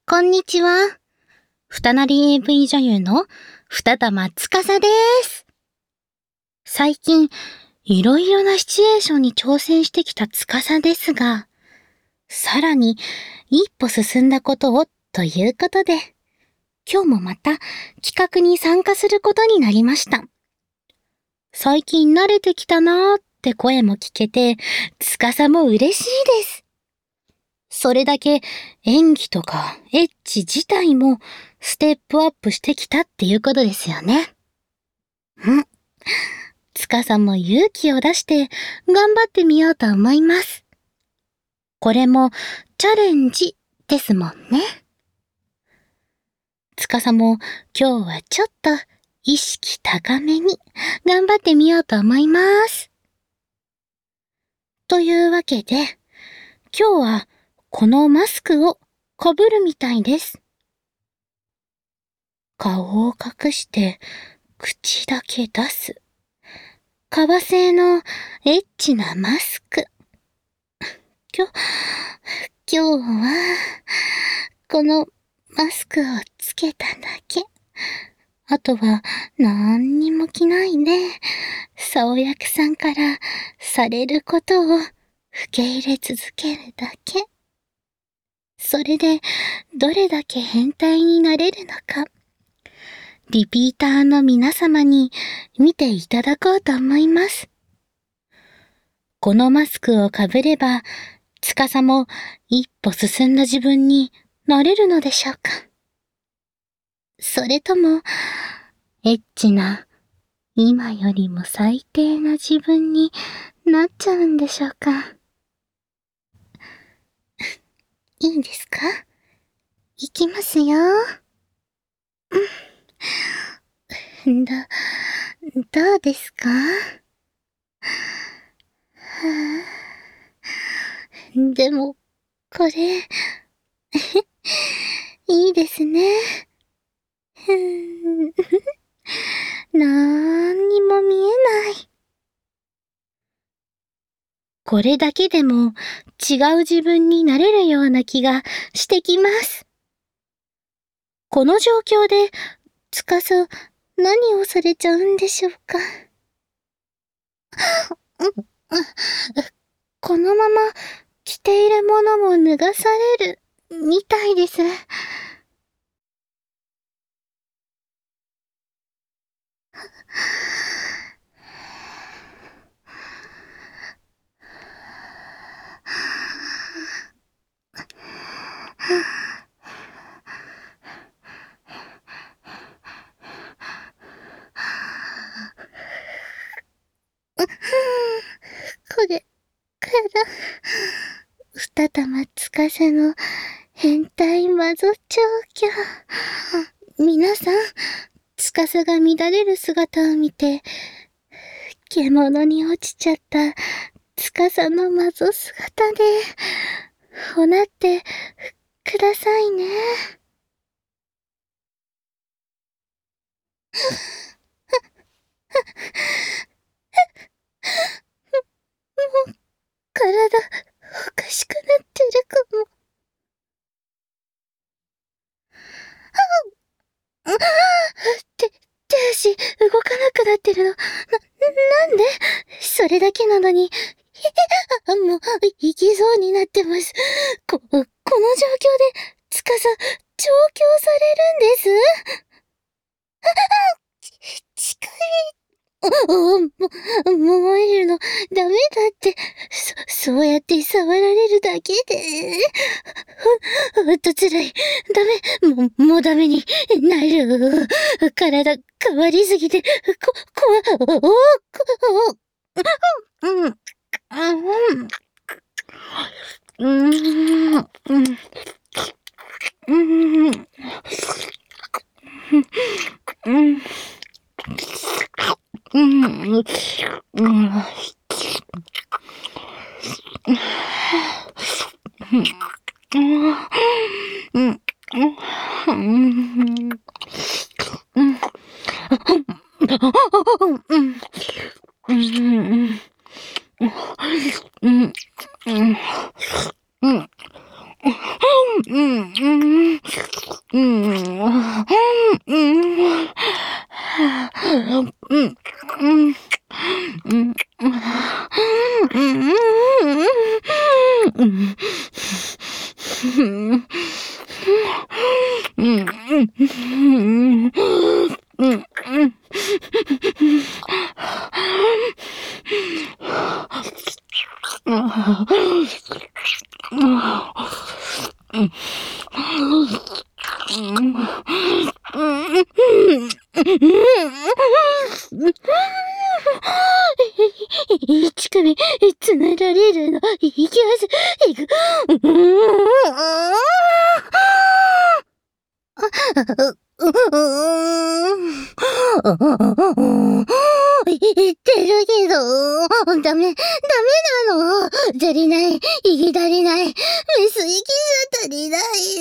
こんにちは。二なり AV 女優の二玉司です。最近、いろいろなシチュエーションに挑戦してきた司ですが、さらに一歩進んだことをということで、今日もまた企画に参加することになりました。最近慣れてきたなーって声も聞けて、司も嬉しいです。それだけ演技とかエッチ自体もステップアップしてきたっていうことですよね。司も勇気を出して頑張ってみようと思います。これもチャレンジですもんね。司も今日はちょっと意識高めに頑張ってみようと思います。というわけで、今日はこのマスクをかぶるみたいです。顔を隠して口だけ出す。革製のエッチなマスク。今日は、このマスクをつけただけ。あとは何にも着ないで、竿役さんからされることを受け入れ続けるだけ。それでどれだけ変態になれるのか、リピーターの皆様に見ていただこうと思います。このマスクをかぶれば、司も一歩進んだ自分になれるのでしょうか。それとも、エッチな、今よりも最低な自分になっちゃうんでしょうか。いいですか？いきますよ。どうですか？でも、これ、いいですね。なんにも見えない。これだけでも違う自分になれるような気がしてきます。この状況で、司、何をされちゃうんでしょうか。このまま着ているものも脱がされるみたいです。これから二玉司の変態魔女調教。皆さん、司が乱れる姿を見て、獣に落ちちゃった司の魔女姿で、ほなってくださいね。もう、体、おかしくなってるかも。手足、動かなくなってるの。なんで？それだけなのに、もう、行きそうになってます。この状況で、司、調教されるんです？近い。燃えるの、ダメだって。そうやって触られるだけで。ほんと辛い。ダメ。もうダメになる。体変わりすぎて、 1組つなられるの。いきます。いく。言ってるけど、ダメなの。足りない。息足りない。メス息じゃ足りない。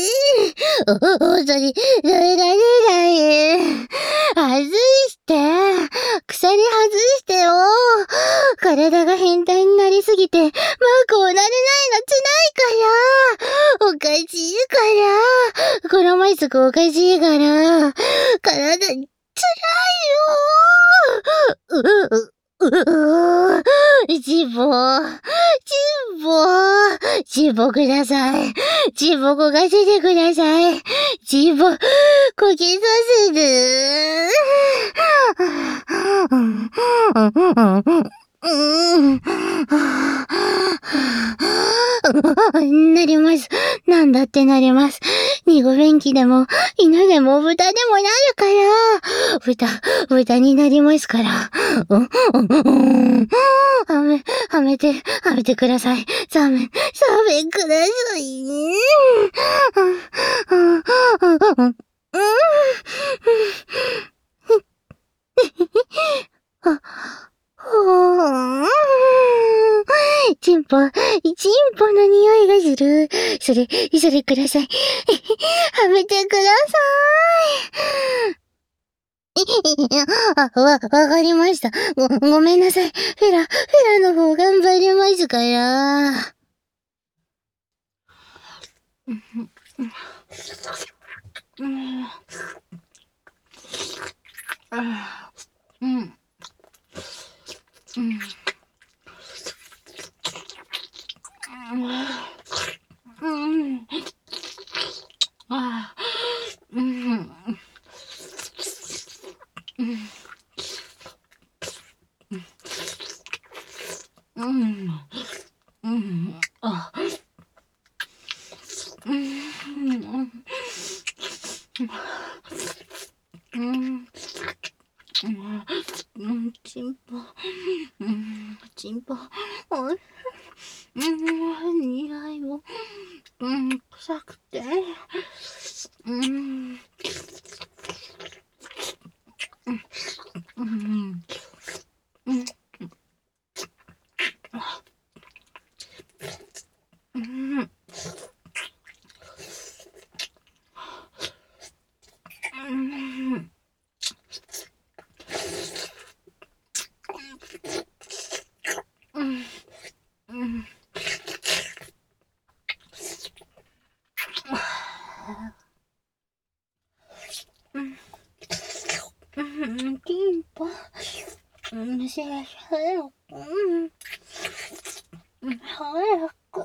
耐えられない。外して。鎖外してよ。体が変態になりすぎて、こうなれないの辛いから。おかしいから。このマイスクおかしいから。体、辛いよ。チボください。チボこがせてください。チボ、こけさせる。なります。なんだってなります。二号便器でも、犬でも豚でもなるから。豚になりますから。はめてください。さめください。チンポの匂いがする。それください。はめてください。わかりました。ごめんなさい。フェラの方頑張りますから。チンポ、匂いも、臭くて、チンポ、早く。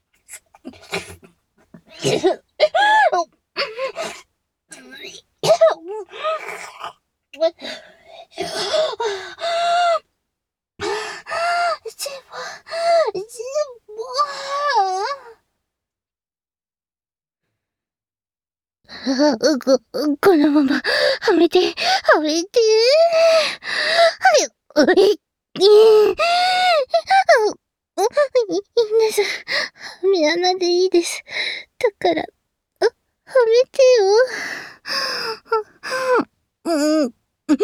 このまま、はめて。はい、皆さん、はめ穴でいいです。だから、はめてよ。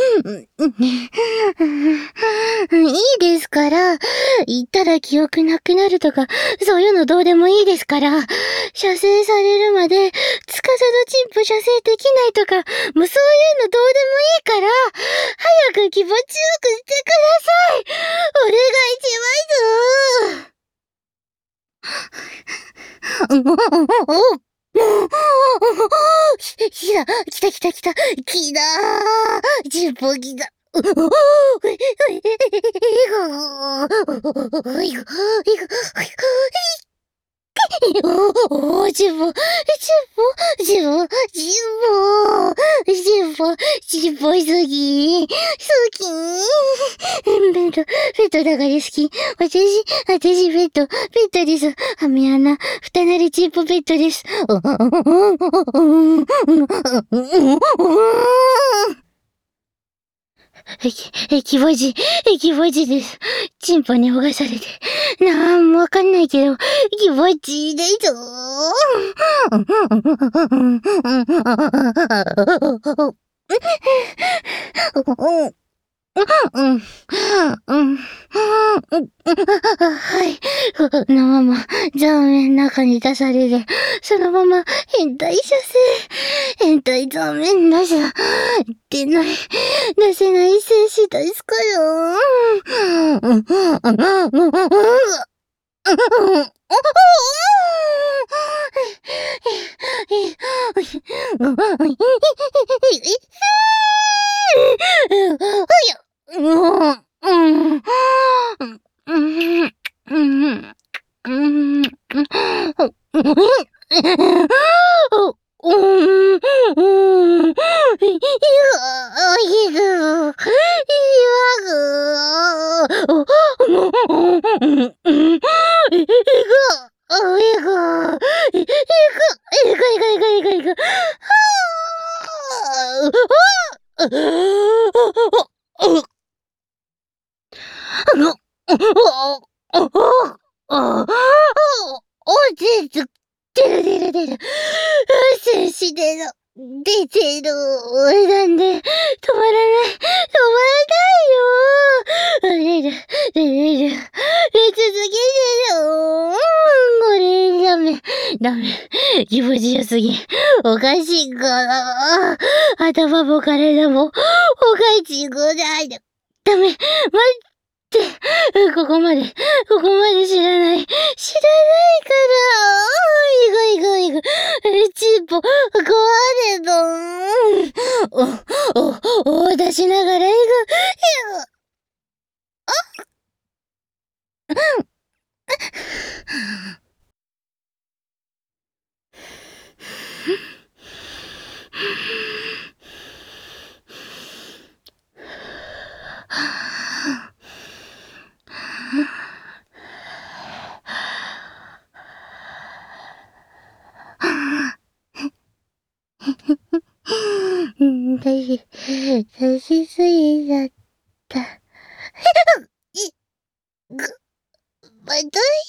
いいですから。言ったら記憶なくなるとか、そういうのどうでもいいですから。射精されるまで、つかさのチンポ射精できないとか、もうそういうのどうでもいいから、早く気持ちよくしてください。お願いします。 来た、来た来た来た、来たー、ジンポ来た。ジンポ、ジンポ、ジンポ、ジンポ、ジンポ好き、好き。ペットだから好き。私ペットです。ハメ穴、蓋なりチンポペットです。気持ちいいです。チンポにほがされて。なんもわかんないけど、気持ちいいです。はい。このまま、ザーメン中に出される。そのまま、変態射精。変態ザーメン出せない精子出すから出る。精子出てる。なんで、止まらない。出る。出続けてる。これ、ダメ。気持ちよすぎ。おかしいから。頭も体も、おかしくない。ダメ。待って。ここまで知らないから。行く。チンポ、壊れた。出しながら行く。出しすぎちゃった。またい